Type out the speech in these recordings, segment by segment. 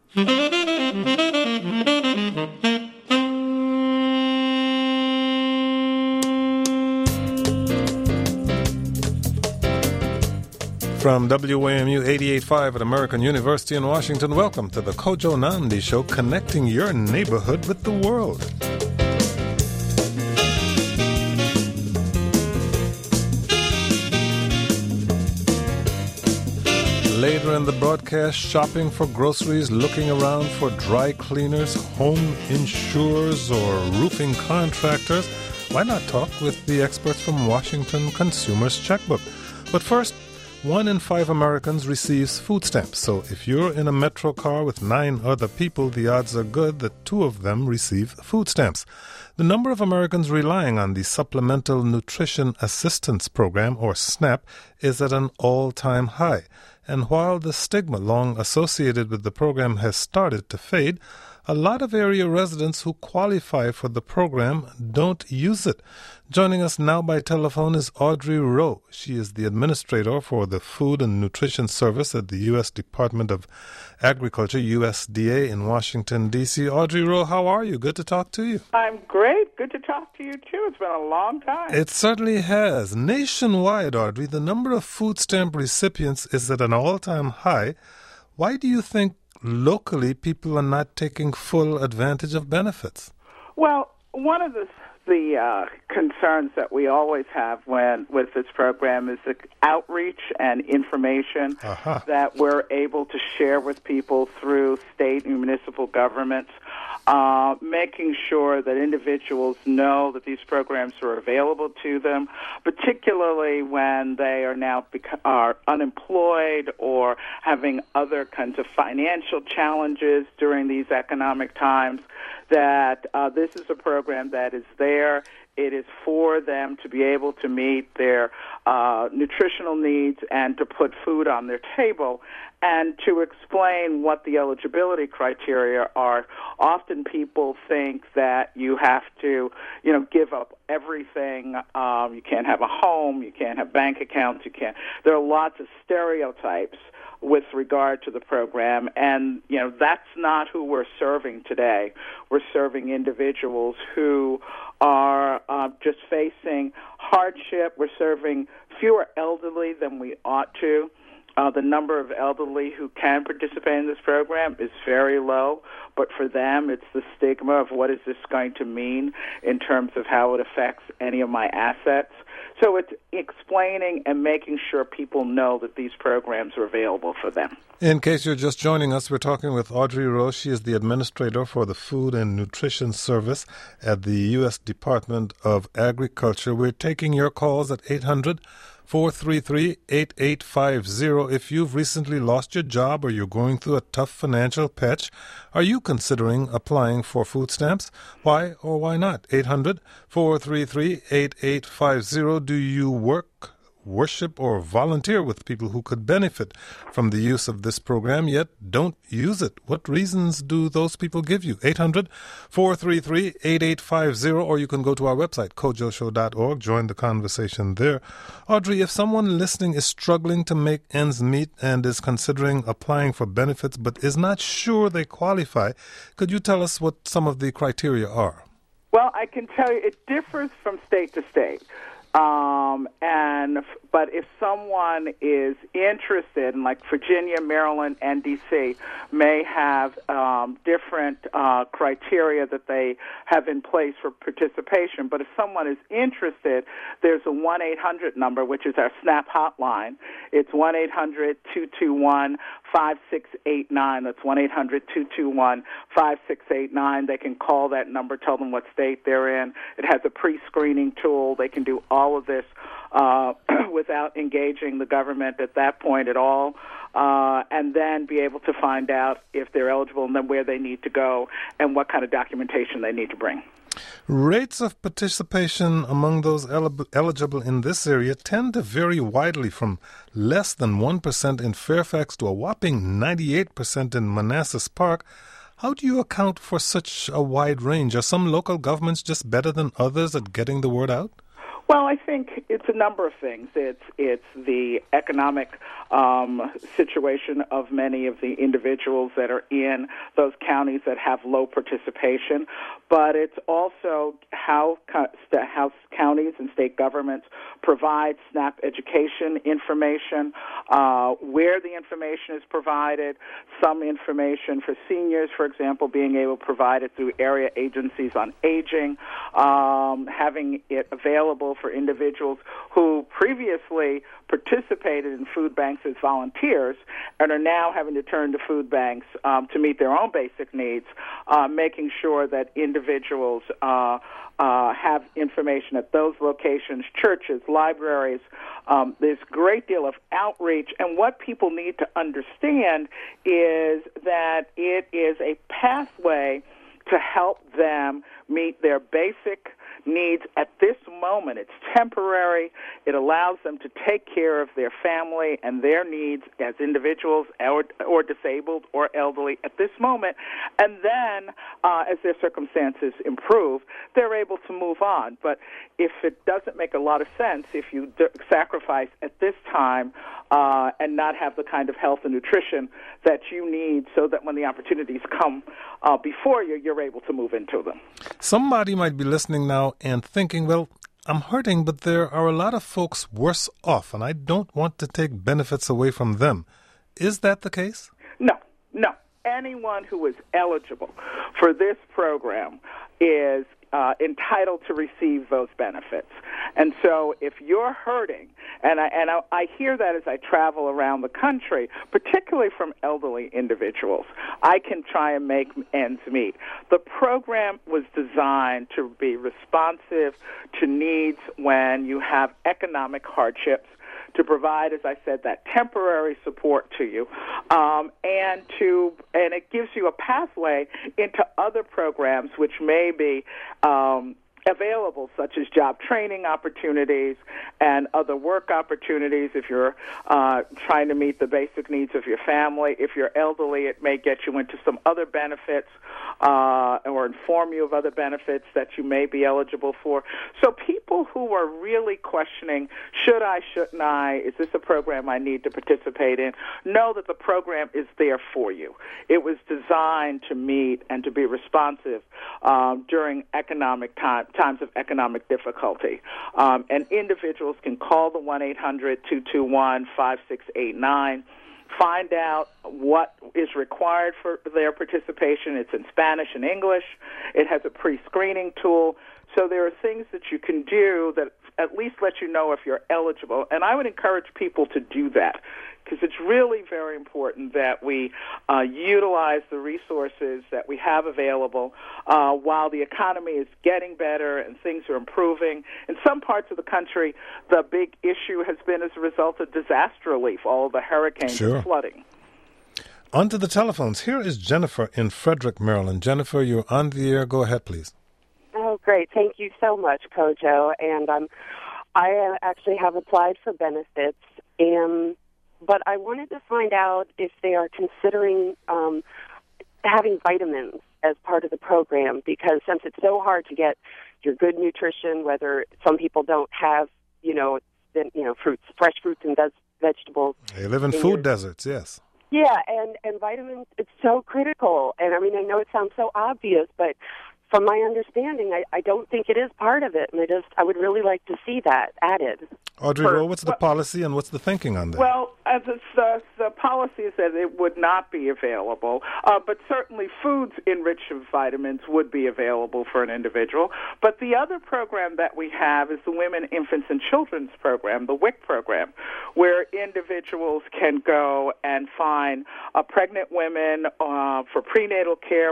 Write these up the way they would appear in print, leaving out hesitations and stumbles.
From WAMU 88.5 at American University in Washington, welcome to the Kojo Nandi Show, connecting your neighborhood with the world. Later in the broadcast, shopping for groceries, looking around for dry cleaners, home insurers, or roofing contractors. Why not talk with the experts from Washington Consumer's Checkbook? But first, 1 in 5 Americans receives food stamps. So if you're in a metro car with 9 other people, the odds are good that 2 of them receive food stamps. The number of Americans relying on the Supplemental Nutrition Assistance Program, or SNAP, is at an all-time high. And while the stigma long associated with the program has started to fade, a lot of area residents who qualify for the program don't use it. Joining us now by telephone is Audrey Rowe. She is the administrator for the Food and Nutrition Service at the U.S. Department of Agriculture, USDA, in Washington, D.C. Audrey Rowe, how are you? Good to talk to you. I'm great. Good to talk to you, too. It's been a long time. It certainly has. Nationwide, Audrey, the number of food stamp recipients is at an all-time high. Why do you think locally people are not taking full advantage of benefits? Well, one of the concerns that we always have with this program is the outreach and information that we're able to share with people through state and municipal governments, making sure that individuals know that these programs are available to them, particularly when they are unemployed or having other kinds of financial challenges during these economic times, that this is a program that is there. It is for them to be able to meet their nutritional needs and to put food on their table, and to explain what the eligibility criteria are. Often people think that you have to, give up everything. You can't have a home. You can't have bank accounts. There are lots of stereotypes with regard to the program, and that's not who we're serving today. We're serving individuals who are just facing hardship. We're serving fewer elderly than we ought to. The number of elderly who can participate in this program is very low, but for them it's the stigma of what is this going to mean in terms of how it affects any of my assets. So it's explaining and making sure people know that these programs are available for them. In case you're just joining us, we're talking with Audrey Rowe. She is the administrator for the Food and Nutrition Service at the U.S. Department of Agriculture. We're taking your calls at 800-433-8850. If you've recently lost your job or you're going through a tough financial patch, are you considering applying for food stamps? Why or why not? 800-433-8850. Do you work, worship, or volunteer with people who could benefit from the use of this program yet don't use it? What reasons do those people give you? 800-433-8850, or you can go to our website, kojoshow.org. Join the conversation there. Audrey, if someone listening is struggling to make ends meet and is considering applying for benefits but is not sure they qualify, could you tell us what some of the criteria are? Well, I can tell you it differs from state to state. But if someone is interested, and like Virginia, Maryland, and D.C. may have different criteria that they have in place for participation. But if someone is interested, there's a 1-800 number, which is our SNAP hotline. It's 1-800-221-5689. That's 1-800-221-5689. They can call that number, tell them what state they're in. It has a pre-screening tool. They can do all of this without engaging the government at that point at all, and then be able to find out if they're eligible and then where they need to go and what kind of documentation they need to bring. Rates of participation among those eligible in this area tend to vary widely, from less than 1% in Fairfax to a whopping 98% in Manassas Park. How do you account for such a wide range? Are some local governments just better than others at getting the word out? Well, I think It's a number of things. It's the economic situation of many of the individuals that are in those counties that have low participation, but it's also how counties and state governments provide SNAP education information, where the information is provided, some information for seniors, for example, being able to provide it through area agencies on aging, having it available for individuals who previously participated in food banks as volunteers and are now having to turn to food banks to meet their own basic needs, making sure that individuals have information at those locations, churches, libraries. There's a great deal of outreach, and what people need to understand is that it is a pathway to help them meet their basic needs at this moment. It's temporary. It allows them to take care of their family and their needs as individuals or disabled or elderly at this moment. And then, as their circumstances improve, they're able to move on. But if it doesn't make a lot of sense, if you sacrifice at this time and not have the kind of health and nutrition that you need so that when the opportunities come before you, you're able to move into them. Somebody might be listening now and thinking, well, I'm hurting, but there are a lot of folks worse off, and I don't want to take benefits away from them. Is that the case? No. Anyone who is eligible for this program is entitled to receive those benefits. And so if you're hurting, and I hear that as I travel around the country, particularly from elderly individuals, I can try and make ends meet. The program was designed to be responsive to needs when you have economic hardships, to provide, as I said, that temporary support to you, and it gives you a pathway into other programs which may be available, such as job training opportunities and other work opportunities if you're trying to meet the basic needs of your family. If you're elderly, it may get you into some other benefits or inform you of other benefits that you may be eligible for. So people who are really questioning, should I, shouldn't I, is this a program I need to participate in, know that the program is there for you. It was designed to meet and to be responsive during economic times of economic difficulty. And individuals can call the 1-800-221-5689, find out what is required for their participation. It's in Spanish and English. It has a pre-screening tool. So there are things that you can do that at least let you know if you're eligible. And I would encourage people to do that, because it's really very important that we utilize the resources that we have available while the economy is getting better and things are improving. In some parts of the country, the big issue has been as a result of disaster relief, all of the hurricanes and flooding. On to the telephones. Here is Jennifer in Frederick, Maryland. Jennifer, you're on the air. Go ahead, please. Oh, great. Thank you so much, Kojo. And I actually have applied for benefits, but I wanted to find out if they are considering having vitamins as part of the program, because since it's so hard to get your good nutrition, whether some people don't have, fruits, fresh fruits and vegetables. They live in food deserts, yes. Yeah, and vitamins, it's so critical. And I mean, I know it sounds so obvious, but from my understanding, I don't think it is part of it, and I would really like to see that added. Audrey, what's the policy and what's the thinking on that? Well, the policy is that it would not be available, but certainly foods enriched with vitamins would be available for an individual. But the other program that we have is the Women, Infants, and Children's Program, the WIC program, where individuals can go and find pregnant women for prenatal care,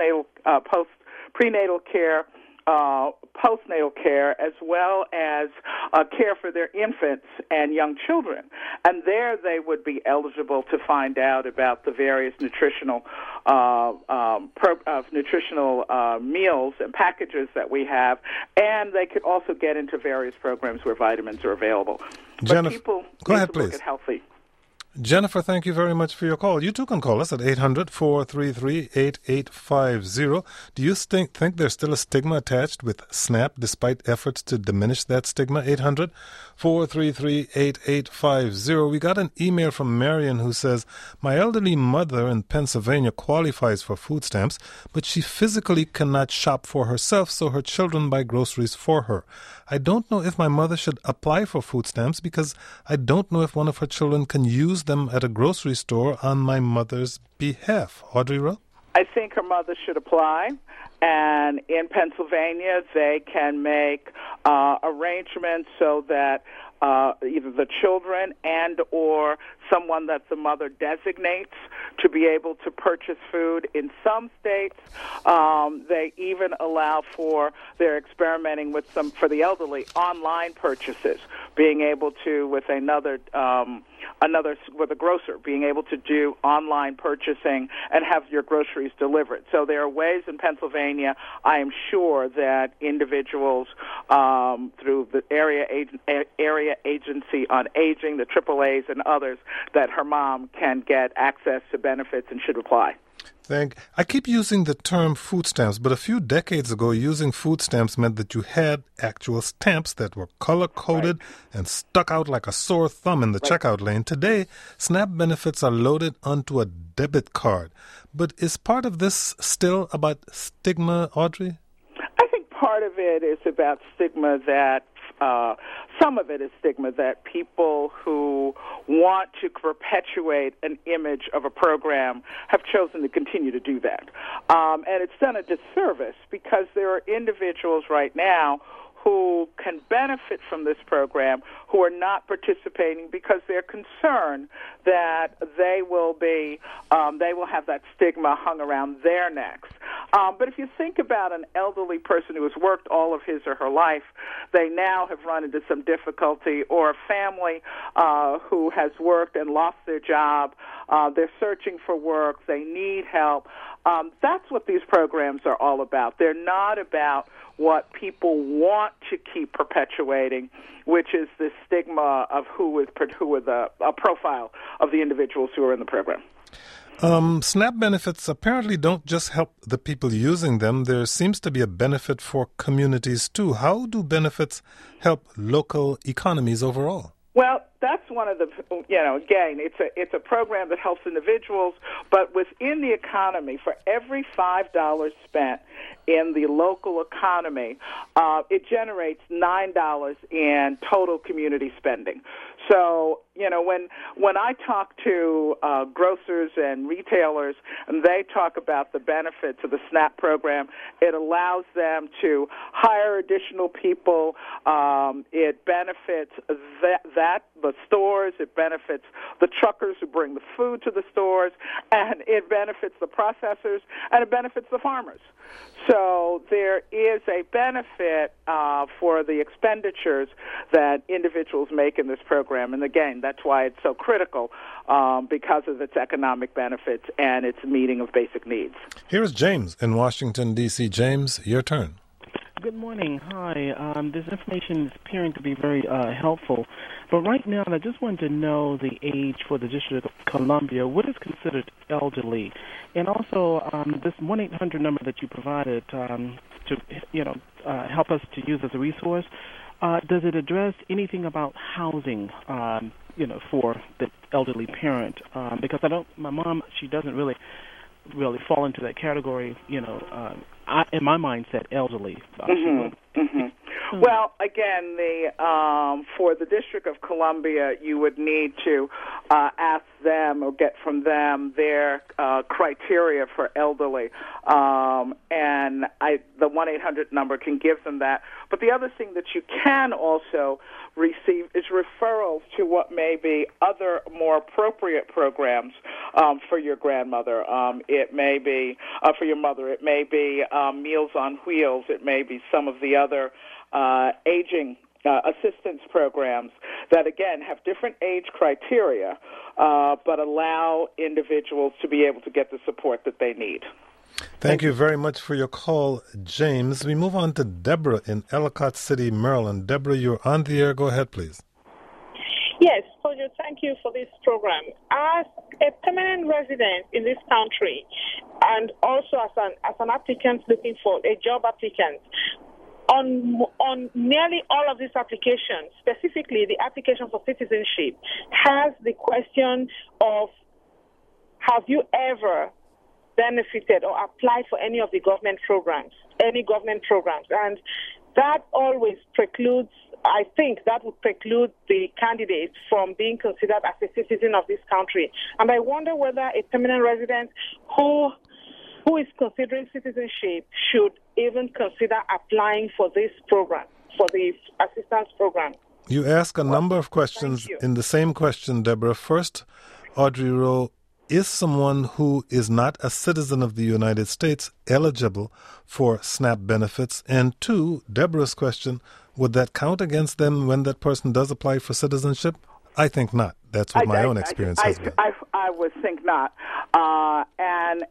prenatal care, postnatal care, as well as care for their infants and young children. And there they would be eligible to find out about the various nutritional meals and packages that we have, and they could also get into various programs where vitamins are available. Jennifer, but people go need ahead, to please. Look at healthy. Jennifer, thank you very much for your call. You too can call us at 800-433-8850. Do you think there's still a stigma attached with SNAP despite efforts to diminish that stigma? 800-433-8850. We got an email from Marion who says, my elderly mother in Pennsylvania qualifies for food stamps, but she physically cannot shop for herself, so her children buy groceries for her. I don't know if my mother should apply for food stamps because I don't know if one of her children can use them at a grocery store on my mother's behalf. Audrey Rowe? I think her mother should apply. And in Pennsylvania, they can make arrangements so that either the children and or someone that the mother designates to be able to purchase food. In some states, they even allow they're experimenting with some, for the elderly, online purchases, being able to, with with a grocer, being able to do online purchasing and have your groceries delivered. So there are ways in Pennsylvania, I am sure, that individuals through the area agency on aging, the AAAs and others, that her mom can get access to benefits and should apply. I keep using the term food stamps, but a few decades ago, using food stamps meant that you had actual stamps that were color-coded and stuck out like a sore thumb in the checkout lane. Today, SNAP benefits are loaded onto a debit card. But is part of this still about stigma, Audrey? I think part of it is about stigma that some of it is stigma that people who want to perpetuate an image of a program have chosen to continue to do that. And it's done a disservice because there are individuals right now who can benefit from this program who are not participating because they're concerned that they will have that stigma hung around their necks. But if you think about an elderly person who has worked all of his or her life, they now have run into some difficulty, or a family who has worked and lost their job, they're searching for work, they need help. That's what these programs are all about. They're not about what people want to keep perpetuating, which is the stigma of who is a profile of the individuals who are in the program. SNAP benefits apparently don't just help the people using them. There seems to be a benefit for communities, too. How do benefits help local economies overall? Well, that's one of the, again, it's a program that helps individuals, but within the economy, for every $5 spent in the local economy, it generates $9 in total community spending. So, when I talk to grocers and retailers, and they talk about the benefits of the SNAP program, it allows them to hire additional people. It benefits the stores. It benefits the truckers who bring the food to the stores, and it benefits the processors, and it benefits the farmers. So there is a benefit for the expenditures that individuals make in this program. And again, that's why it's so critical because of its economic benefits and its meeting of basic needs. Here's James in Washington, D.C. James, your turn. Good morning. Hi. This information is appearing to be very helpful. But right now, I just wanted to know the age for the District of Columbia. What is considered elderly? And also, this 1-800 number that you provided to help us to use as a resource, does it address anything about housing, for the elderly parent? Because my mom, she doesn't really fall into that category, in my mindset, elderly. Well, again, for the District of Columbia, you would need to ask them or get from them their criteria for elderly, and the 1-800 number can give them that. But the other thing that you can also receive is referrals to what may be other more appropriate programs for your grandmother. It may be for your mother. It may be Meals on Wheels. It may be some of the other aging assistance programs that, again, have different age criteria, but allow individuals to be able to get the support that they need. Thank you very much for your call, James. We move on to Deborah in Ellicott City, Maryland. Deborah, you're on the air. Go ahead, please. Yes, Kojo, thank you for this program. As a permanent resident in this country, and also as an applicant looking for a job applicant, on nearly all of these applications, specifically the application for citizenship, has the question of, have you ever benefited or applied for any of the government programs? And that always precludes, I think that would preclude the candidate from being considered as a citizen of this country. And I wonder whether a permanent resident who is considering citizenship should even consider applying for this program, for the assistance program. You ask a number of questions in the same question, Deborah. First, Audrey Rowe, is someone who is not a citizen of the United States eligible for SNAP benefits? And two, Deborah's question, would that count against them when that person does apply for citizenship? I think not. That's what my own experience has been. I would think not. And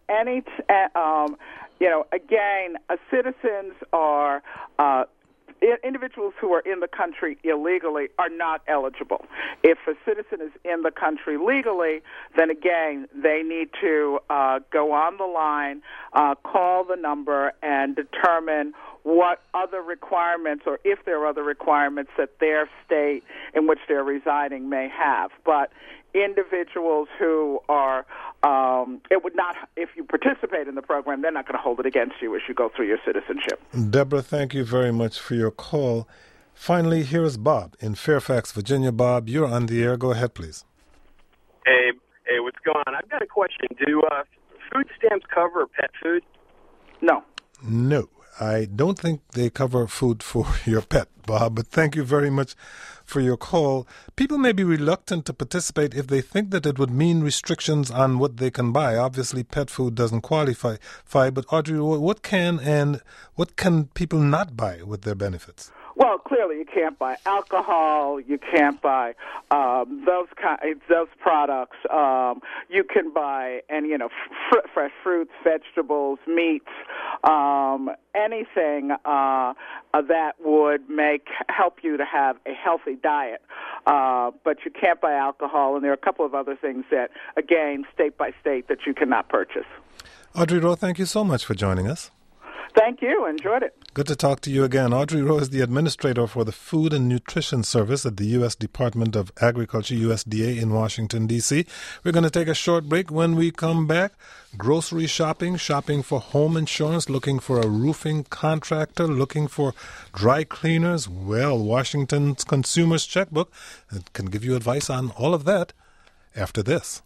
again, citizens are individuals who are in the country illegally are not eligible. If a citizen is in the country legally, then again, they need to go on the line, call the number, and determine what other requirements, or if there are other requirements that their state in which they're residing may have. But individuals who are, it would not, if you participate in the program, they're not going to hold it against you as you go through your citizenship. Deborah, thank you very much for your call. Finally, here is Bob in Fairfax, Virginia. Bob, you're on the air. Go ahead, please. Hey, what's going on? I've got a question. Do food stamps cover pet food? No. No. I don't think they cover food for your pet, Bob, but thank you very much for your call. People may be reluctant to participate if they think that it would mean restrictions on what they can buy. Obviously, pet food doesn't qualify, but Audrey, what can people not buy with their benefits? Well, clearly you can't buy alcohol. You can't buy those products. You can buy fresh fruits, vegetables, meats, anything that would help you to have a healthy diet. But you can't buy alcohol, and there are a couple of other things that, again, state by state, that you cannot purchase. Audrey Rowe, thank you so much for joining us. Thank you. Enjoyed it. Good to talk to you again. Audrey Rowe is the administrator for the Food and Nutrition Service at the U.S. Department of Agriculture, USDA, in Washington, D.C. We're going to take a short break. When we come back, grocery shopping for home insurance, looking for a roofing contractor, looking for dry cleaners. Well, Washington's Consumer's Checkbook can give you advice on all of that after this.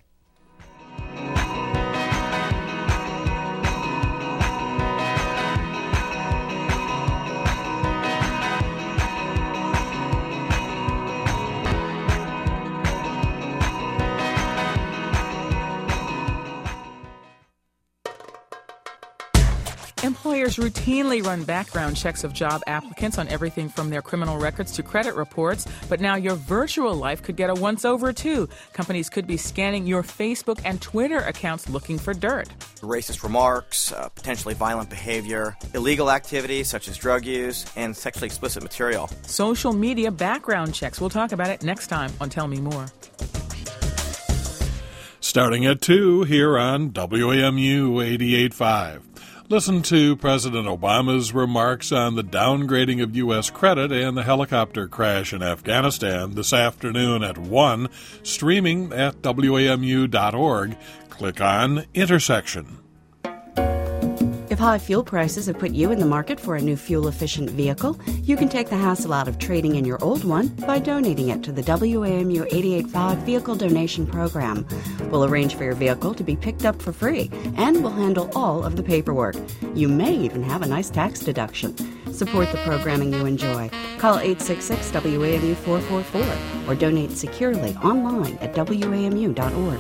Employers routinely run background checks of job applicants on everything from their criminal records to credit reports. But now your virtual life could get a once-over, too. Companies could be scanning your Facebook and Twitter accounts looking for dirt. Racist remarks, potentially violent behavior, illegal activities such as drug use, and sexually explicit material. Social media background checks. We'll talk about it next time on Tell Me More. Starting at 2 here on WAMU 88.5. Listen to President Obama's remarks on the downgrading of U.S. credit and the helicopter crash in Afghanistan this afternoon at 1, streaming at WAMU.org. Click on Intersection. If high fuel prices have put you in the market for a new fuel-efficient vehicle, you can take the hassle out of trading in your old one by donating it to the WAMU 88.5 Vehicle Donation Program. We'll arrange for your vehicle to be picked up for free, and we'll handle all of the paperwork. You may even have a nice tax deduction. Support the programming you enjoy. Call 866-WAMU-444 or donate securely online at WAMU.org.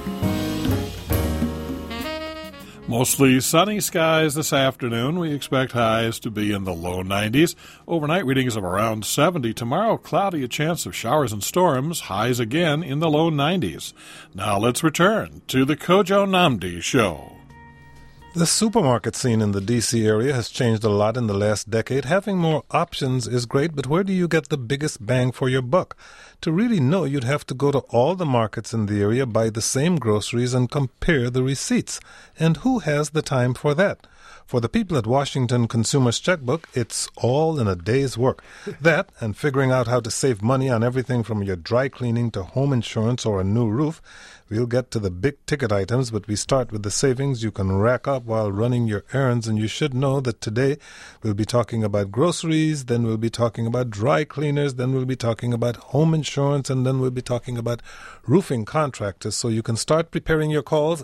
Mostly sunny skies this afternoon. We expect highs to be in the low 90s. Overnight readings of around 70. Tomorrow, cloudy, a chance of showers and storms. Highs again in the low 90s. Now let's return to the Kojo Nnamdi Show. The supermarket scene in the D.C. area has changed a lot in the last decade. Having more options is great, but where do you get the biggest bang for your buck? To really know, you'd have to go to all the markets in the area, buy the same groceries, and compare the receipts. And who has the time for that? For the people at Washington Consumers Checkbook, it's all in a day's work. That, and figuring out how to save money on everything from your dry cleaning to home insurance or a new roof. We'll get to the big-ticket items, but we start with the savings you can rack up while running your errands. And you should know that today we'll be talking about groceries, then we'll be talking about dry cleaners, then we'll be talking about home insurance, and then we'll be talking about roofing contractors. So you can start preparing your calls,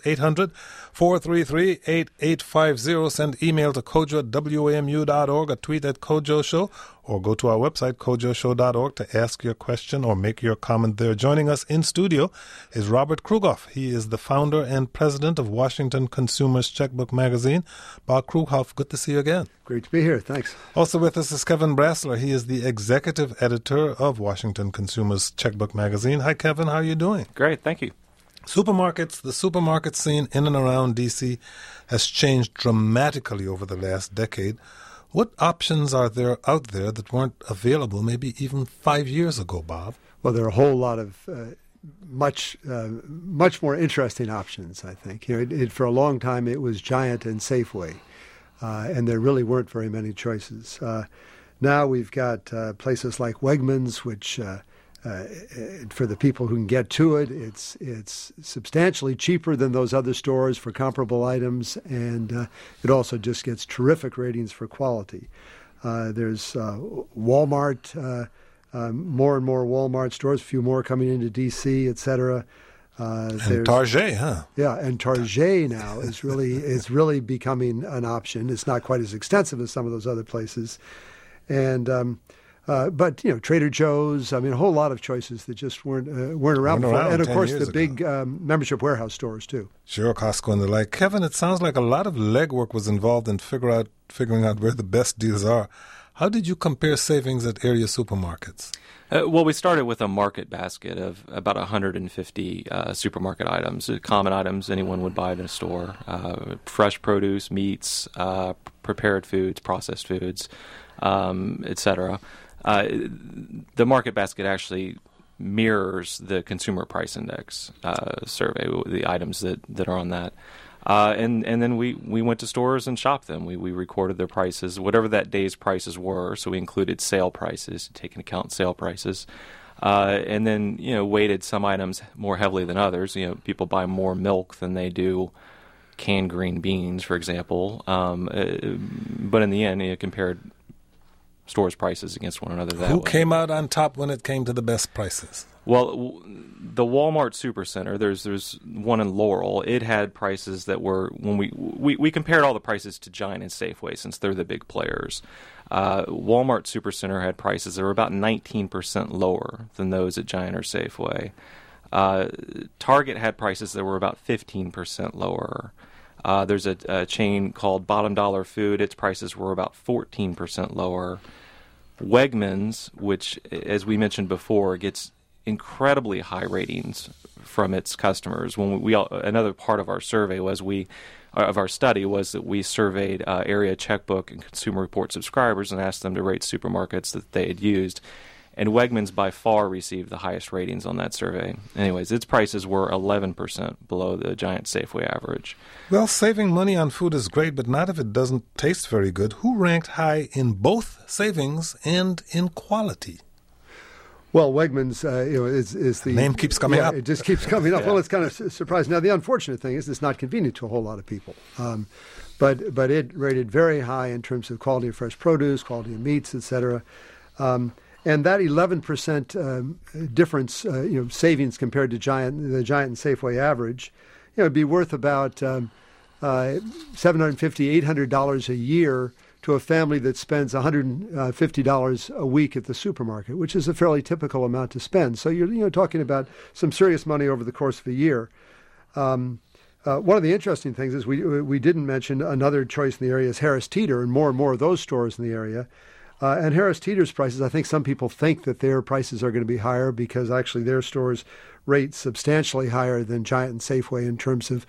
800-433-8850. Send email to kojo@wamu.org, a tweet at Kojo Show, or go to our website, kojoshow.org, to ask your question or make your comment there. Joining us in studio is Robert Krugoff. He is the founder and president of Washington Consumers Checkbook magazine. Bob Krugoff, good to see you again. Great to be here. Thanks. Also with us is Kevin Brassler. He is the executive editor of Washington Consumers Checkbook magazine. Hi, Kevin. How are you doing? Great. Thank you. Supermarkets, the supermarket scene in and around D.C. has changed dramatically over the last decade. What options are there out there that weren't available maybe even 5 years ago, Bob? Well, there are a whole lot of much more interesting options, I think. For a long time, it was Giant and Safeway, and there really weren't very many choices. Now we've got places like Wegmans, which for the people who can get to it, it's substantially cheaper than those other stores for comparable items, and it also just gets terrific ratings for quality. There's Walmart, more and more Walmart stores, a few more coming into D.C., et cetera. And Target, huh? Yeah, and Target now is really becoming an option. It's not quite as extensive as some of those other places, and but Trader Joe's. I mean, a whole lot of choices that just weren't around before, and of course the big membership warehouse stores too. Sure, Costco and the like. Kevin, it sounds like a lot of legwork was involved in figuring out where the best deals are. How did you compare savings at area supermarkets? Well, we started with a market basket of about 150 supermarket items, common items anyone would buy in a store: fresh produce, meats, prepared foods, processed foods, etc. The market basket actually mirrors the Consumer Price Index survey, the items that are on that. And then we went to stores and shopped them. We recorded their prices, whatever that day's prices were. So we included sale prices, taking into account sale prices. And then, weighted some items more heavily than others. People buy more milk than they do canned green beans, for example. But in the end, compared stores' prices against one another that way. Who came out on top when it came to the best prices? Well, the Walmart Supercenter, there's one in Laurel. It had prices that were, when we compared all the prices to Giant and Safeway, since they're the big players. Walmart Supercenter had prices that were about 19% lower than those at Giant or Safeway. Target had prices that were about 15% lower. There's a chain called Bottom Dollar Food. Its prices were about 14% lower. Wegmans, which, as we mentioned before, gets incredibly high ratings from its customers. Another part of our survey of our study was that we surveyed area checkbook and Consumer Report subscribers and asked them to rate supermarkets that they had used. And Wegmans by far received the highest ratings on that survey. Anyways, its prices were 11% below the Giant Safeway average. Well, saving money on food is great, but not if it doesn't taste very good. Who ranked high in both savings and in quality? Well, Wegmans, is the name keeps coming up. It just keeps coming up. Yeah. Well, it's kind of surprising. Now, the unfortunate thing is it's not convenient to a whole lot of people. But it rated very high in terms of quality of fresh produce, quality of meats, et cetera. And that 11% difference, savings compared to the Giant and Safeway average, would be worth about $750, $800 a year to a family that spends $150 a week at the supermarket, which is a fairly typical amount to spend. So you're talking about some serious money over the course of a year. One of the interesting things is we didn't mention another choice in the area is Harris Teeter, and more of those stores in the area. And Harris Teeter's prices, I think some people think that their prices are going to be higher because actually their stores rate substantially higher than Giant and Safeway in terms of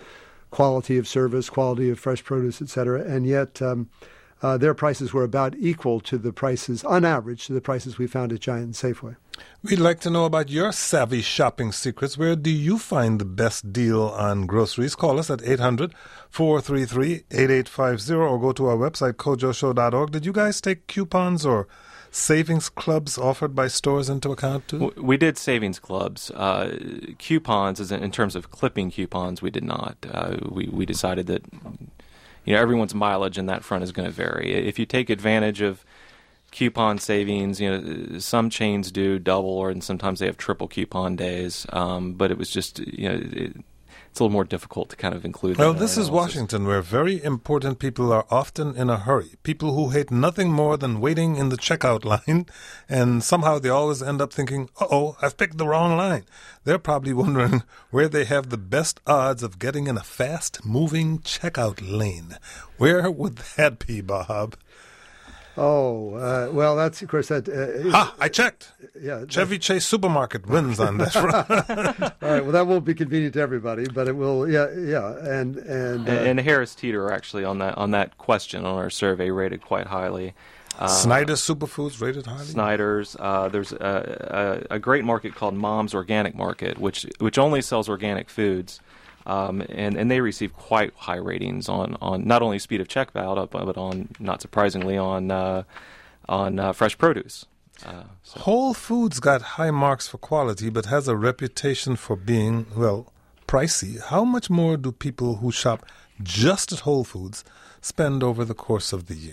quality of service, quality of fresh produce, et cetera, and yet their prices were about equal to the prices, on average, to the prices we found at Giant and Safeway. We'd like to know about your savvy shopping secrets. Where do you find the best deal on groceries? Call us at 800-433-8850 or go to our website, kojoshow.org. Did you guys take coupons or savings clubs offered by stores into account too? We did savings clubs. Coupons, as in terms of clipping coupons, we did not. We decided that everyone's mileage in that front is going to vary. If you take advantage of coupon savings, some chains do double, and sometimes they have triple coupon days. But it was just, it's a little more difficult to kind of include that. Well, this is Washington, where very important people are often in a hurry. People who hate nothing more than waiting in the checkout line, and somehow they always end up thinking, uh-oh, I've picked the wrong line. They're probably wondering where they have the best odds of getting in a fast-moving checkout lane. Where would that be, Bob? Oh, well, that's, of course, that... I checked. Yeah, Chevy Chase Supermarket wins on that front. All right, well, that won't be convenient to everybody, but it will, And Harris Teeter are actually on that question on our survey rated quite highly. Snyder's Superfoods rated highly? Snyder's. There's a great market called Mom's Organic Market, which only sells organic foods. And they receive quite high ratings on not only speed of checkout, but on, not surprisingly, on fresh produce. Whole Foods got high marks for quality, but has a reputation for being, pricey. How much more do people who shop just at Whole Foods spend over the course of the year?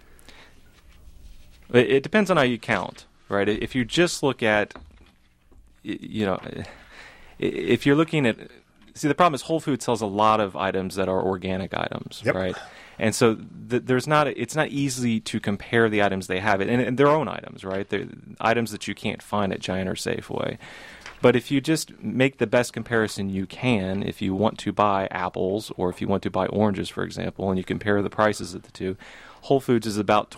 It depends on how you count, right? If you just look at, if you're looking at... See, the problem is Whole Foods sells a lot of items that are organic items, right? And so it's not easy to compare the items they have, and their own items, right? They're items that you can't find at Giant or Safeway. But if you just make the best comparison you can, if you want to buy apples or if you want to buy oranges, for example, and you compare the prices of the two, Whole Foods is about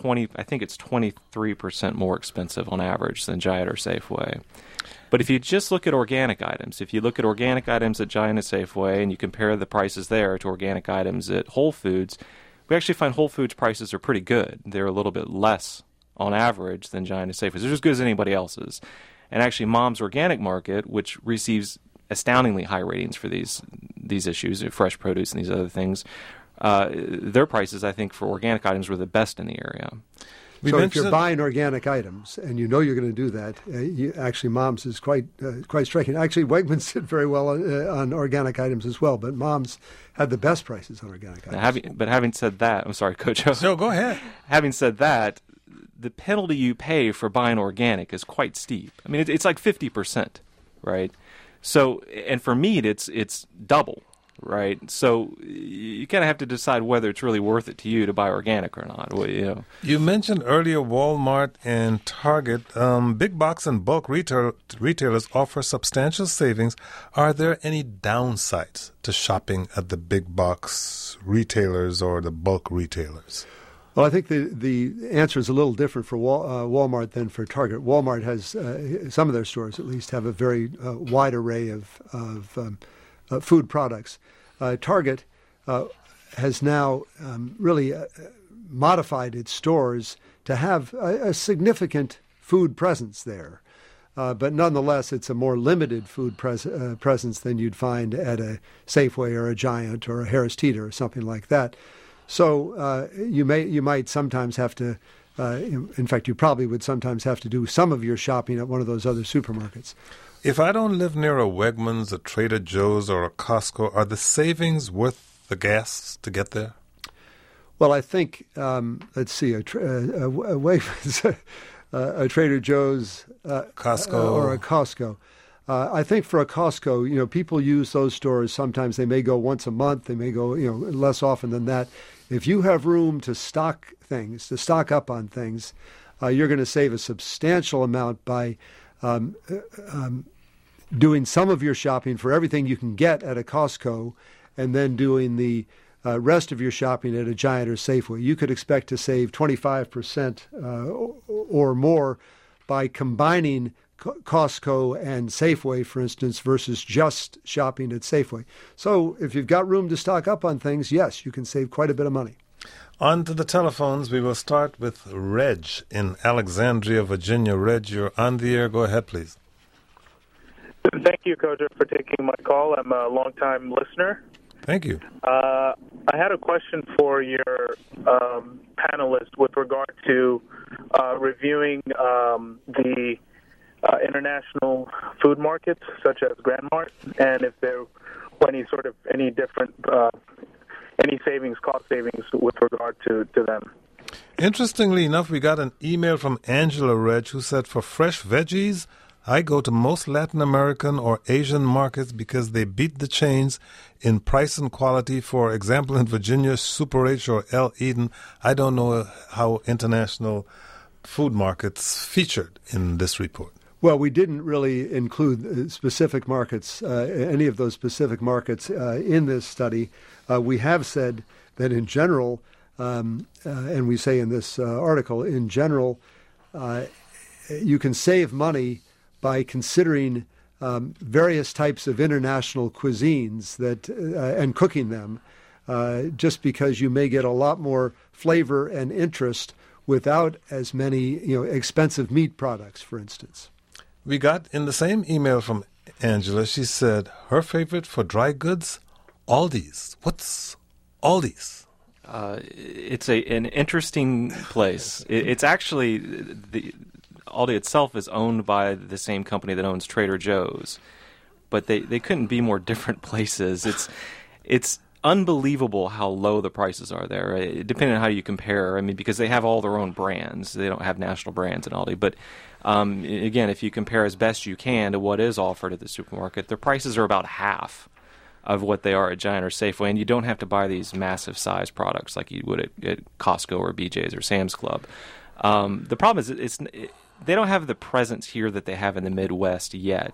23% more expensive on average than Giant or Safeway. But if you just look at organic items, if you look at organic items at Giant and Safeway and you compare the prices there to organic items at Whole Foods, we actually find Whole Foods prices are pretty good. They're a little bit less on average than Giant and Safeway's. They're as good as anybody else's. And actually Mom's Organic Market, which receives astoundingly high ratings for these issues, fresh produce and these other things, their prices, I think, for organic items were the best in the area. So if you're buying organic items and you know you're going to do that, actually Mom's is quite striking. Actually, Wegmans did very well on organic items as well, but Mom's had the best prices on organic items. Having said that, I'm sorry, Coach. No, go ahead. Having said that, the penalty you pay for buying organic is quite steep. I mean, it's like 50%, right? So, and for meat, it's double. Right, so you kind of have to decide whether it's really worth it to you to buy organic or not. You mentioned earlier Walmart and Target. Big box and bulk retailers offer substantial savings. Are there any downsides to shopping at the big box retailers or the bulk retailers? Well, I think the answer is a little different for Walmart than for Target. Walmart has some of their stores at least have a very wide array of food products. Target has now really modified its stores to have a significant food presence there. But nonetheless, it's a more limited food presence than you'd find at a Safeway or a Giant or a Harris Teeter or something like that. So you might sometimes have to, in fact, you probably would sometimes have to do some of your shopping at one of those other supermarkets. If I don't live near a Wegmans, a Trader Joe's, or a Costco, are the savings worth the gas to get there? Well, I think, let's see, a Wegmans, a Trader Joe's, Costco, or a Costco. I think for a Costco, people use those stores. Sometimes they may go once a month. They may go, less often than that. If you have room to stock things, to stock up on things, you're going to save a substantial amount by doing some of your shopping for everything you can get at a Costco and then doing the rest of your shopping at a Giant or Safeway. You could expect to save 25% or more by combining Costco and Safeway, for instance, versus just shopping at Safeway. So if you've got room to stock up on things, yes, you can save quite a bit of money. On to the telephones. We will start with Reg in Alexandria, Virginia. Reg, you're on the air. Go ahead, please. Thank you, Kojo, for taking my call. I'm a longtime listener. Thank you. I had a question for your panelist with regard to reviewing the international food markets, such as Grand Mart, and if there were any different cost savings with regard to them. Interestingly enough, we got an email from Angela Reg who said, for fresh veggies, I go to most Latin American or Asian markets because they beat the chains in price and quality. For example, in Virginia, Super H or El Eden. I don't know how international food markets featured in this report. Well, we didn't really include specific markets, any of those specific markets in this study. We have said that in general, and we say in this article, in general, you can save money by considering various types of international cuisines and cooking them, just because you may get a lot more flavor and interest without as many expensive meat products, for instance. We got in the same email from Angela, she said her favorite for dry goods, Aldi's. What's Aldi's? It's an interesting place. It's actually Aldi itself is owned by the same company that owns Trader Joe's, but they couldn't be more different places. It's unbelievable how low the prices are there, depending on how you compare. I mean, because they have all their own brands. They don't have national brands in Aldi. But again, if you compare as best you can to what is offered at the supermarket, their prices are about half of what they are at Giant or Safeway, and you don't have to buy these massive size products like you would at Costco or BJ's or Sam's Club. The problem is they don't have the presence here that they have in the Midwest yet.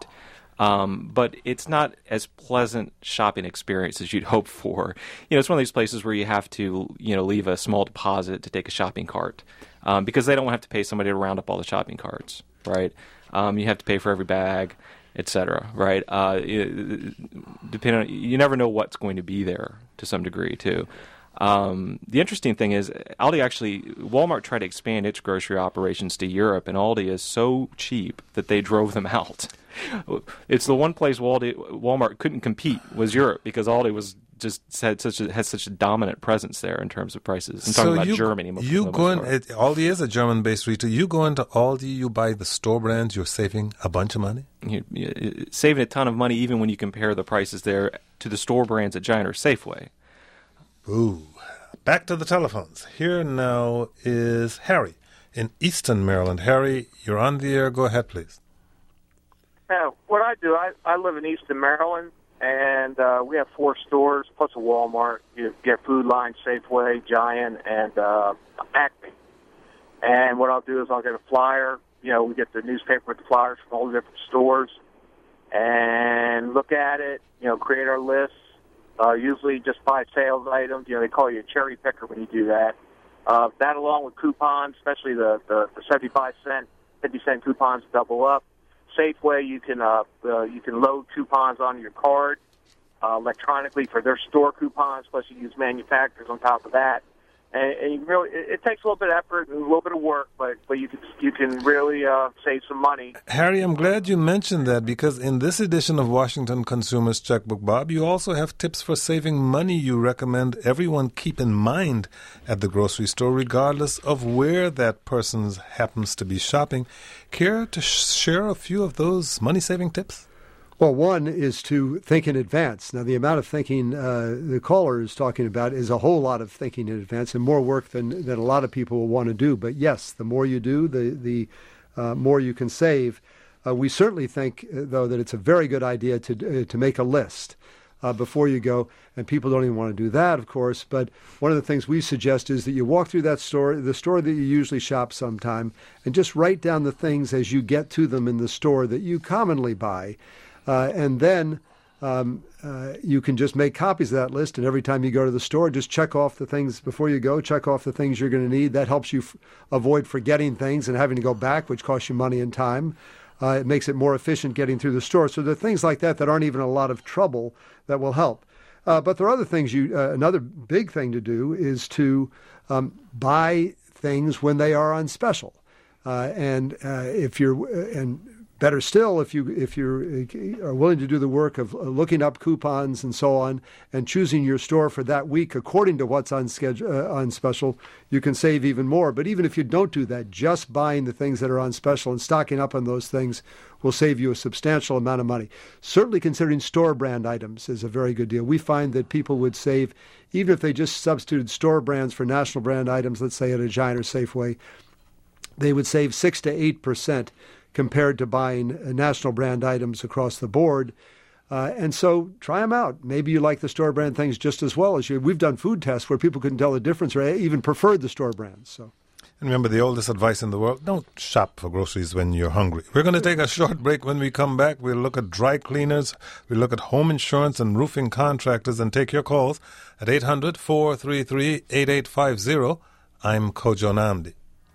But it's not as pleasant shopping experience as you'd hope for. It's one of these places where you have to, leave a small deposit to take a shopping cart, because they don't have to pay somebody to round up all the shopping carts, right? You have to pay for every bag, etc., right? Depending on, you never know what's going to be there to some degree too. The interesting thing is Walmart tried to expand its grocery operations to Europe, and Aldi is so cheap that they drove them out. It's the one place Walmart couldn't compete was Europe, because Aldi was has such a dominant presence there in terms of prices. I'm talking about Germany. Aldi is a German-based retailer. You go into Aldi, you buy the store brands, you're saving a bunch of money? You're saving a ton of money even when you compare the prices there to the store brands at Giant or Safeway. Ooh. Back to the telephones. Here now is Harry in Easton, Maryland. Harry, you're on the air. Go ahead, please. What I do, I live in Easton, Maryland, and we have 4 stores plus a Walmart. You get Food Line, Safeway, Giant, and Acme. And what I'll do is I'll get a flyer. We get the newspaper with the flyers from all the different stores and look at it, create our list. Usually just buy sales items. They call you a cherry picker when you do that. That along with coupons, especially the 75-cent, 50-cent coupons double up. Safeway, you can load coupons on your card electronically for their store coupons, plus you use manufacturers on top of that. And you really, it takes a little bit of effort and a little bit of work, but you can really save some money. Harry, I'm glad you mentioned that, because in this edition of Washington Consumer's Checkbook, Bob, you also have tips for saving money you recommend everyone keep in mind at the grocery store, regardless of where that person happens to be shopping. Care to share a few of those money-saving tips? Well, one is to think in advance. Now, the amount of thinking the caller is talking about is a whole lot of thinking in advance and more work than a lot of people will want to do. But yes, the more you do, the more you can save. We certainly think, though, that it's a very good idea to make a list before you go. And people don't even want to do that, of course. But one of the things we suggest is that you walk through that store, the store that you usually shop sometime, and just write down the things as you get to them in the store that you commonly buy. And then you can just make copies of that list, and every time you go to the store, just check off the things before you go, check off the things you're going to need. That helps you avoid forgetting things and having to go back, which costs you money and time. It makes it more efficient getting through the store. So there are things like that aren't even a lot of trouble that will help. But there are other things. Another big thing to do is to buy things when they are on special. Better still, if you are willing to do the work of looking up coupons and so on, and choosing your store for that week according to what's on special, you can save even more. But even if you don't do that, just buying the things that are on special and stocking up on those things will save you a substantial amount of money. Certainly, considering store brand items is a very good deal. We find that people would save, even if they just substituted store brands for national brand items, let's say at a Giant or Safeway, they would save 6 to 8% compared to buying national brand items across the board. And so try them out. Maybe you like the store brand things just as well as you. We've done food tests where people couldn't tell the difference or even preferred the store brands. So. And remember the oldest advice in the world, don't shop for groceries when you're hungry. We're going to take a short break. When we come back, we'll look at dry cleaners, we'll look at home insurance and roofing contractors, and take your calls at 800-433-8850. I'm Kojo Nnamdi.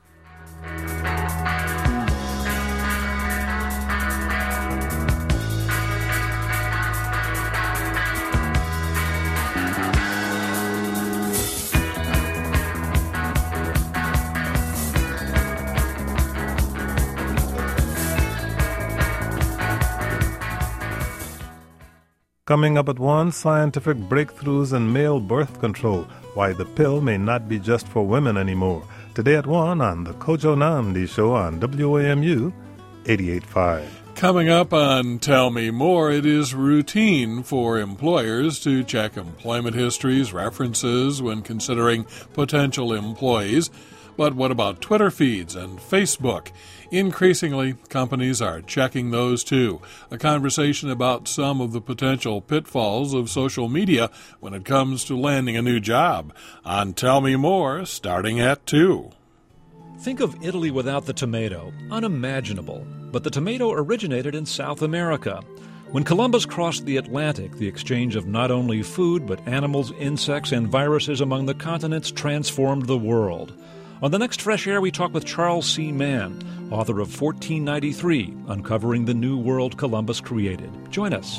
Coming up at 1, scientific breakthroughs in male birth control, why the pill may not be just for women anymore. Today at 1 on the Kojo Nnamdi Show on WAMU 88.5. Coming up on Tell Me More, it is routine for employers to check employment histories, references when considering potential employees. But what about Twitter feeds and Facebook? Increasingly, companies are checking those too. A conversation about some of the potential pitfalls of social media when it comes to landing a new job. On Tell Me More, starting at 2. Think of Italy without the tomato. Unimaginable. But the tomato originated in South America. When Columbus crossed the Atlantic, the exchange of not only food but animals, insects, and viruses among the continents transformed the world. On the next Fresh Air, we talk with Charles C. Mann, author of 1493, Uncovering the New World Columbus Created. Join us.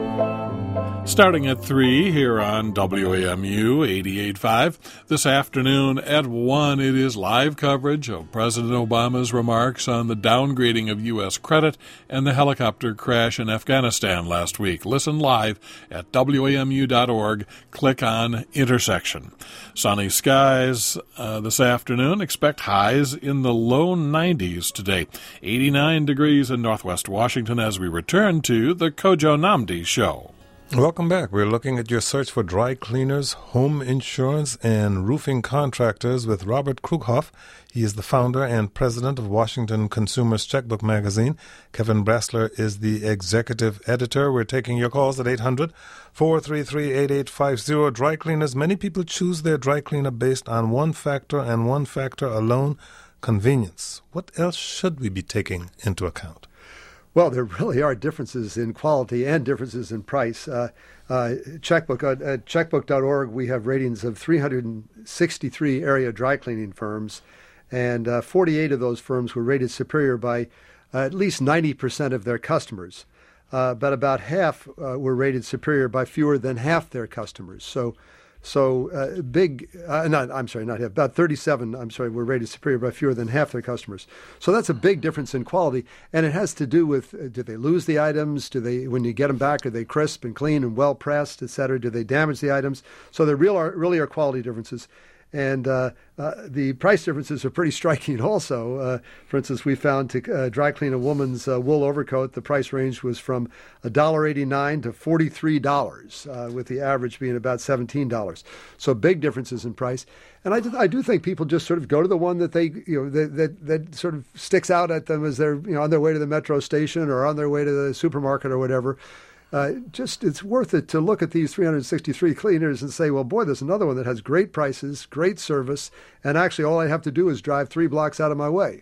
Starting at 3 here on WAMU 88.5. This afternoon at 1, it is live coverage of President Obama's remarks on the downgrading of U.S. credit and the helicopter crash in Afghanistan last week. Listen live at WAMU.org. Click on Intersection. Sunny skies this afternoon. Expect highs in the low 90s today. 89 degrees in Northwest Washington as we return to the Kojo Nnamdi Show. Welcome back. We're looking at your search for dry cleaners, home insurance, and roofing contractors with Robert Krughoff. He is the founder and president of Washington Consumers Checkbook Magazine. Kevin Bressler is the executive editor. We're taking your calls at 800-433-8850. Dry cleaners, many people choose their dry cleaner based on one factor and one factor alone, convenience. What else should we be taking into account? Well, there really are differences in quality and differences in price. Checkbook at checkbook.org, we have ratings of 363 area dry cleaning firms, and 48 of those firms were rated superior by at least 90% of their customers. But about half were rated superior by fewer than half their customers. About 37, were rated superior by fewer than half their customers. So that's a big difference in quality, and it has to do with, do they lose the items? When you get them back, are they crisp and clean and well pressed, et cetera? Do they damage the items? So there really are quality differences. And the price differences are pretty striking also. For instance, we found to dry clean a woman's wool overcoat, the price range was from $1.89 to $43, with the average being about $17. So big differences in price. And I do think people just sort of go to the one that that sort of sticks out at them as they're on their way to the metro station or on their way to the supermarket or whatever. It's worth it to look at these 363 cleaners and say, well, boy, there's another one that has great prices, great service, and actually all I have to do is drive 3 blocks out of my way.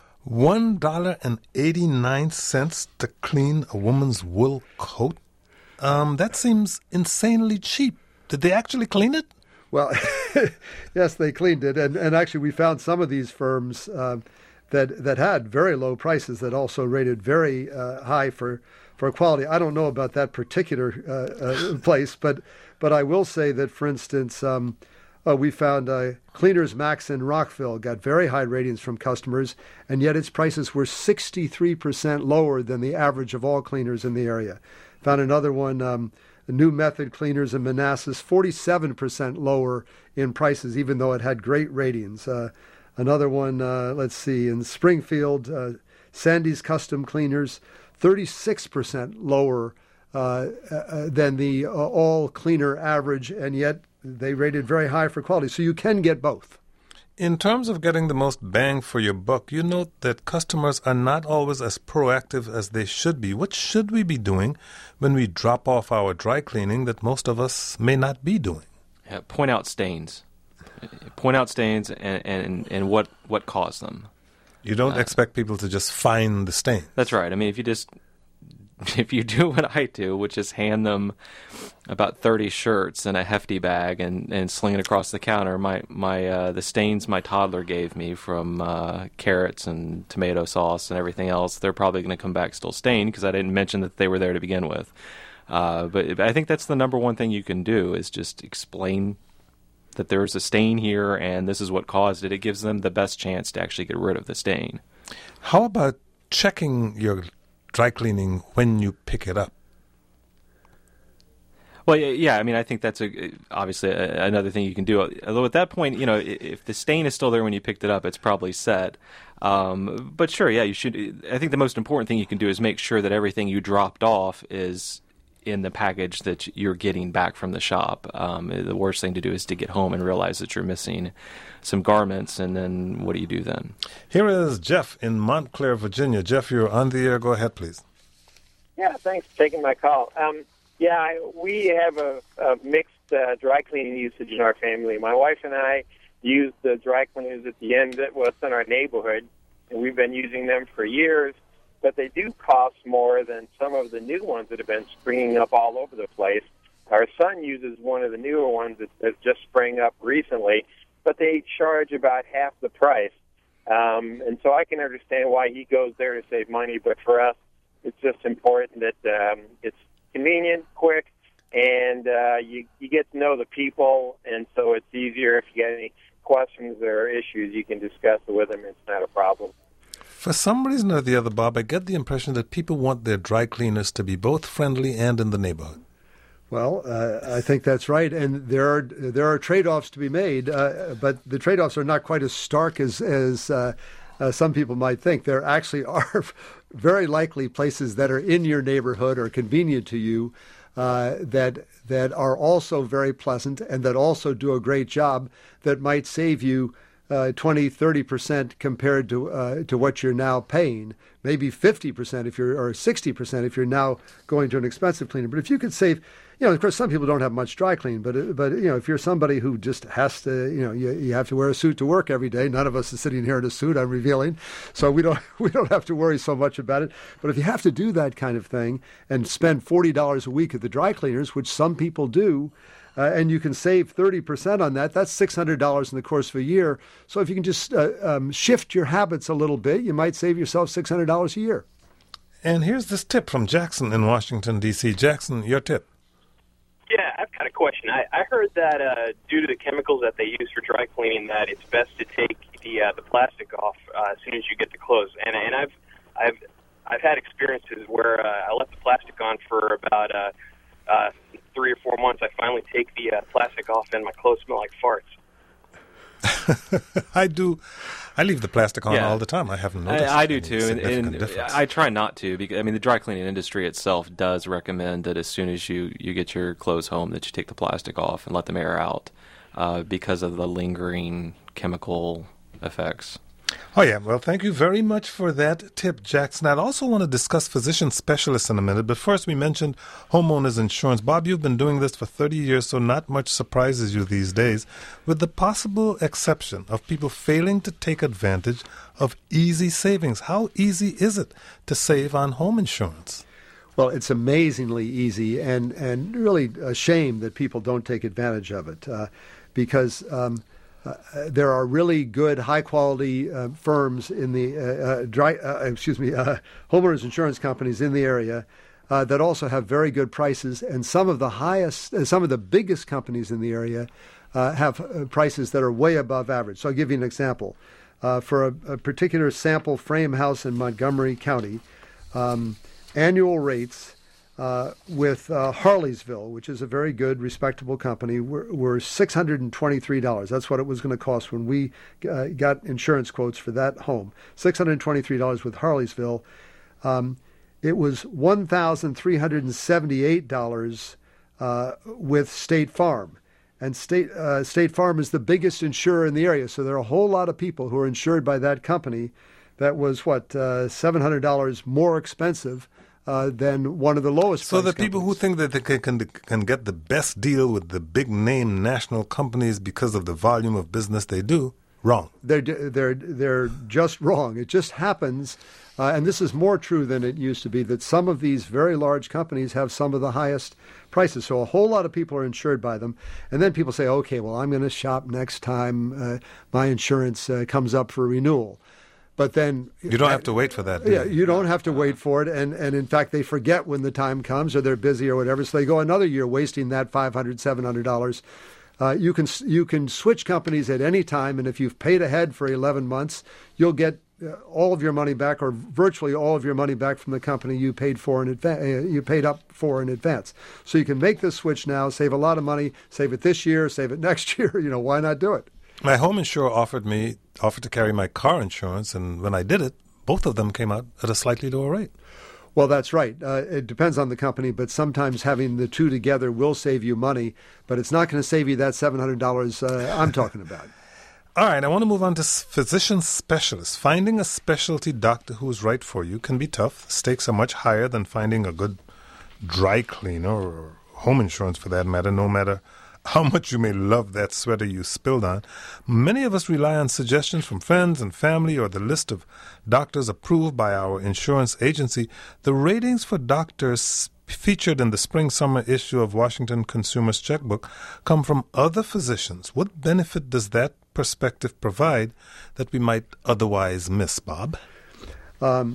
$1.89 to clean a woman's wool coat? That seems insanely cheap. Did they actually clean it? Well, yes, they cleaned it. And actually we found some of these firms that had very low prices that also rated very high for quality. I don't know about that particular place, but I will say that, for instance, we found Cleaners Max in Rockville got very high ratings from customers, and yet its prices were 63% lower than the average of all cleaners in the area. Found another one, New Method Cleaners in Manassas, 47% lower in prices, even though it had great ratings. Another one, let's see, in Springfield, Sandy's Custom Cleaners, 36% lower than the all cleaner average, and yet they rated very high for quality. So you can get both. In terms of getting the most bang for your buck, you note that customers are not always as proactive as they should be. What should we be doing when we drop off our dry cleaning that most of us may not be doing? Yeah, point out stains. Point out stains and what caused them. You don't expect people to just find the stain. That's right. I mean, if you do what I do, which is hand them about 30 shirts in a hefty bag and sling it across the counter, the stains my toddler gave me from carrots and tomato sauce and everything else, they're probably going to come back still stained because I didn't mention that they were there to begin with. But I think that's the number one thing you can do is just explain that there's a stain here and this is what caused it. It gives them the best chance to actually get rid of the stain. How about checking your dry cleaning when you pick it up? Well, yeah. I mean, I think that's obviously another thing you can do. Although at that point, if the stain is still there when you picked it up, it's probably set. But sure, yeah, you should. I think the most important thing you can do is make sure that everything you dropped off is in the package that you're getting back from the shop. The worst thing to do is to get home and realize that you're missing some garments, and then what do you do then? Here is Jeff in Montclair, Virginia. Jeff, you're on the air. Go ahead, please. Yeah, thanks for taking my call. We have a mixed dry cleaning usage in our family. My wife and I use the dry cleaners at the end that was in our neighborhood, and we've been using them for years. But they do cost more than some of the new ones that have been springing up all over the place. Our son uses one of the newer ones that's just sprang up recently, but they charge about half the price. And so I can understand why he goes there to save money, but for us, it's just important that it's convenient, quick, and you get to know the people, and so it's easier if you get any questions or issues, you can discuss it with them. It's not a problem. For some reason or the other, Bob, I get the impression that people want their dry cleaners to be both friendly and in the neighborhood. Well, I think that's right, and there are trade-offs to be made, but the trade-offs are not quite as stark as some people might think. There actually are very likely places that are in your neighborhood or convenient to you that are also very pleasant and that also do a great job that might save you 20-30% compared to what you're now paying, maybe 50% or 60% if you're now going to an expensive cleaner. But if you could save, of course, some people don't have much dry clean, but if you're somebody who just has to, you have to wear a suit to work every day. None of us is sitting here in a suit, I'm revealing, so we don't have to worry so much about it. But if you have to do that kind of thing and spend $40 a week at the dry cleaners, which some people do, and you can save 30% on that. That's $600 in the course of a year. So if you can just shift your habits a little bit, you might save yourself $600 a year. And here's this tip from Jackson in Washington, D.C. Jackson, your tip. Yeah, I've got a question. I heard that due to the chemicals that they use for dry cleaning, that it's best to take the plastic off as soon as you get the clothes. And I've had experiences where I left the plastic on for about 3 or 4 months. I finally take the plastic off, and my clothes smell like farts. I do. I leave the plastic on all the time. I haven't noticed. I do too, and I try not to, because the dry cleaning industry itself does recommend that as soon as you get your clothes home, that you take the plastic off and let them air out because of the lingering chemical effects. Oh, yeah. Well, thank you very much for that tip, Jackson. I'd also want to discuss physician specialists in a minute, but first we mentioned homeowners insurance. Bob, you've been doing this for 30 years, so not much surprises you these days, with the possible exception of people failing to take advantage of easy savings. How easy is it to save on home insurance? Well, it's amazingly easy, and really a shame that people don't take advantage of it, because there are really good, high-quality firms in the homeowners insurance companies in the area that also have very good prices, and some of the biggest companies in the area have prices that are way above average. So I'll give you an example. For a particular sample frame house in Montgomery County, annual rates with Harleysville, which is a very good, respectable company, were $623. That's what it was going to cost when we got insurance quotes for that home. $623 with Harleysville. It was $1,378 with State Farm. And State Farm is the biggest insurer in the area, so there are a whole lot of people who are insured by that company. That was, $700 more expensive than one of the lowest. So the people who think that they can get the best deal with the big name national companies because of the volume of business they do, wrong. They're just wrong. It just happens, and this is more true than it used to be, that some of these very large companies have some of the highest prices. So a whole lot of people are insured by them. And then people say, okay, well, I'm going to shop next time my insurance comes up for renewal. But then you don't have to wait for that. Yeah, you don't have to wait for it. And in fact, they forget when the time comes, or they're busy or whatever. So they go another year wasting that $500, $700. You can switch companies at any time. And if you've paid ahead for 11 months, you'll get all of your money back, or virtually all of your money back from the company you paid for in advance. You paid up for in advance. So you can make this switch now, save a lot of money, save it this year, save it next year. Why not do it? My home insurer offered to carry my car insurance, and when I did it, both of them came out at a slightly lower rate. Well, that's right. It depends on the company, but sometimes having the two together will save you money, but it's not going to save you that $700 I'm talking about. All right, I want to move on to physician specialists. Finding a specialty doctor who is right for you can be tough. The stakes are much higher than finding a good dry cleaner or home insurance for that matter, no matter how much you may love that sweater you spilled on. Many of us rely on suggestions from friends and family or the list of doctors approved by our insurance agency. The ratings for doctors featured in the spring-summer issue of Washington Consumer's Checkbook come from other physicians. What benefit does that perspective provide that we might otherwise miss, Bob? Of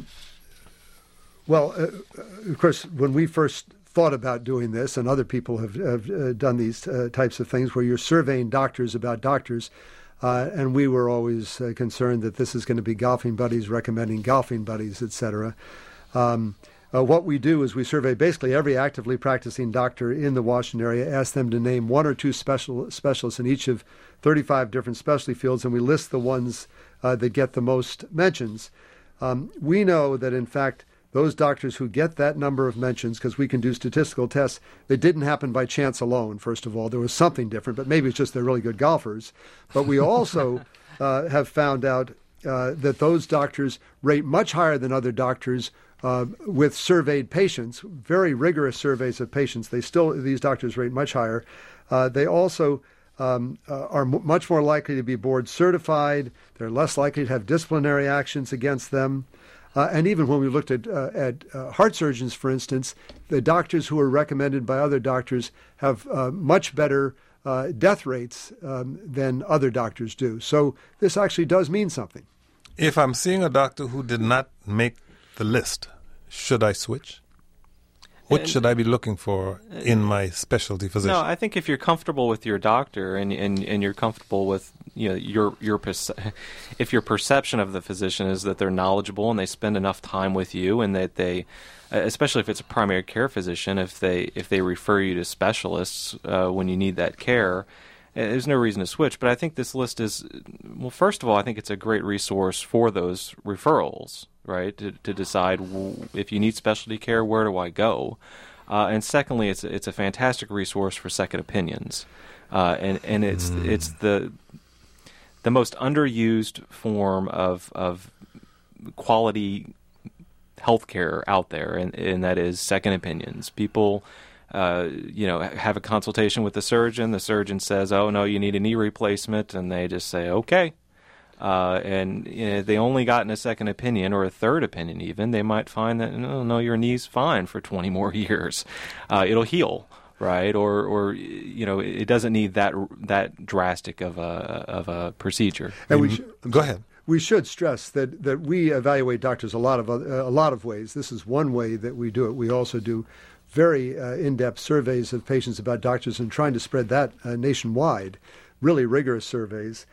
course, when we first thought about doing this, and other people have done these types of things where you're surveying doctors about doctors, and we were always concerned that this is going to be golfing buddies recommending golfing buddies, etc. What we do is we survey basically every actively practicing doctor in the Washington area, ask them to name one or two specialists in each of 35 different specialty fields, and we list the ones that get the most mentions. We know that, in fact, those doctors who get that number of mentions, because we can do statistical tests, it didn't happen by chance alone, first of all. There was something different, but maybe it's just they're really good golfers. But we also have found out that those doctors rate much higher than other doctors with surveyed patients, very rigorous surveys of patients. These doctors rate much higher. They also are much more likely to be board certified. They're less likely to have disciplinary actions against them. And even when we looked at heart surgeons, for instance, the doctors who are recommended by other doctors have much better death rates than other doctors do. So this actually does mean something. If I'm seeing a doctor who did not make the list, should I switch? What should I be looking for in my specialty physician? No, I think if you're comfortable with your doctor and you're comfortable with if your perception of the physician is that they're knowledgeable and they spend enough time with you, and that they, especially if it's a primary care physician, if they refer you to specialists when you need that care, there's no reason to switch. But I think this list is, well, first of all, I think it's a great resource for those referrals, right, to decide if you need specialty care, where do I go? And secondly, it's a fantastic resource for second opinions, and it's the most underused form of quality healthcare out there, and that is second opinions. People have a consultation with the surgeon. The surgeon says, "Oh no, you need a knee replacement," and they just say, "Okay." And they only gotten a second opinion or a third opinion even, they might find that, no, your knee's fine for 20 more years. It'll heal. right? Or it doesn't need that drastic of a procedure. And go ahead. We should stress that we evaluate doctors a lot of ways. This is one way that we do it. We also do very in-depth surveys of patients about doctors and trying to spread that nationwide, really rigorous surveys.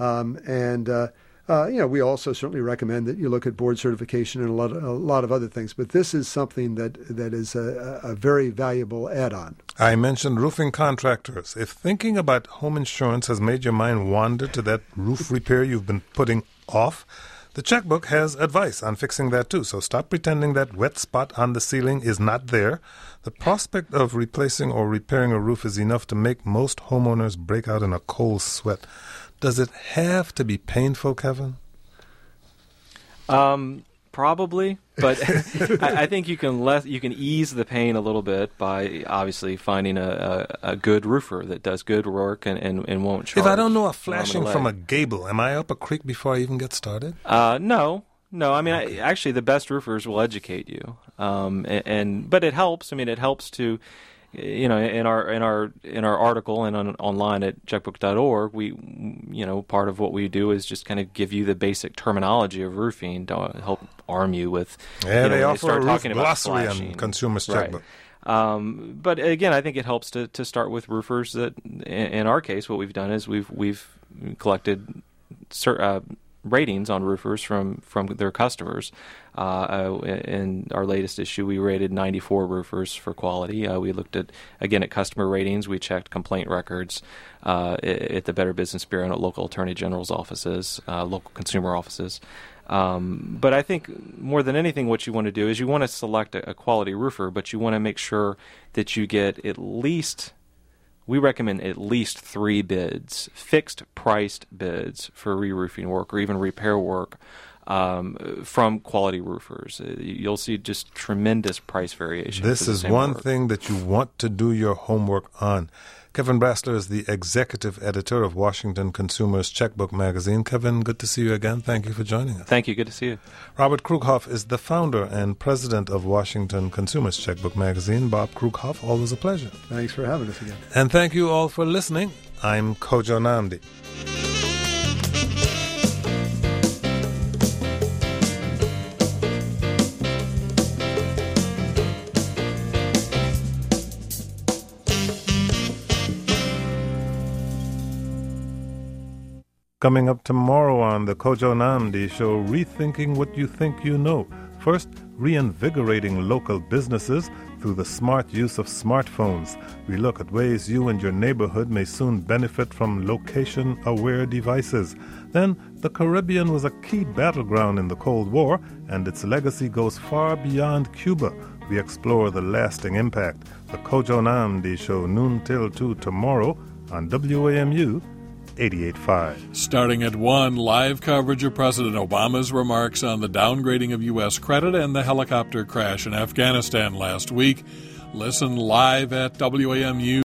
We also certainly recommend that you look at board certification and a lot of other things. But this is something that is a very valuable add-on. I mentioned roofing contractors. If thinking about home insurance has made your mind wander to that roof repair you've been putting off, the checkbook has advice on fixing that too. So stop pretending that wet spot on the ceiling is not there. The prospect of replacing or repairing a roof is enough to make most homeowners break out in a cold sweat. Does it have to be painful, Kevin? Probably, but I think you can ease the pain a little bit by obviously finding a good roofer that does good work and won't charge. If I don't know a flashing from a gable, am I up a creek before I even get started? No. I mean, actually, the best roofers will educate you, but it helps. I mean, it helps to. In our article and online at checkbook.org, we part of what we do is just kind of give you the basic terminology of roofing to help arm you with. Yeah, they offer start a talking roof about glossary flashing. on Consumer's Checkbook. But again, I think it helps to start with roofers that, in our case, what we've done is we've collected ratings on roofers from their customers. In our latest issue, we rated 94 roofers for quality. We looked at customer ratings. We checked complaint records at the Better Business Bureau and at local attorney general's offices, local consumer offices. But I think more than anything, what you want to do is you want to select a quality roofer, but you want to make sure that you get at least. We recommend at least 3 bids, fixed-priced bids for re-roofing work or even repair work from quality roofers. You'll see just tremendous price variation. This is one thing that you want to do your homework on. Kevin Brasler is the executive editor of Washington Consumer's Checkbook magazine. Kevin, good to see you again. Thank you for joining us. Thank you. Good to see you. Robert Krughoff is the founder and president of Washington Consumer's Checkbook magazine. Bob Krughoff, always a pleasure. Thanks for having us again. And thank you all for listening. I'm Kojo Nnamdi. Coming up tomorrow on the Kojo Nnamdi Show, rethinking what you think you know. First, reinvigorating local businesses through the smart use of smartphones. We look at ways you and your neighborhood may soon benefit from location-aware devices. Then, the Caribbean was a key battleground in the Cold War, and its legacy goes far beyond Cuba. We explore the lasting impact. The Kojo Nnamdi Show, noon till 2 tomorrow on WAMU 88.5. Starting at 1, live coverage of President Obama's remarks on the downgrading of U.S. credit and the helicopter crash in Afghanistan last week. Listen live at WAMU.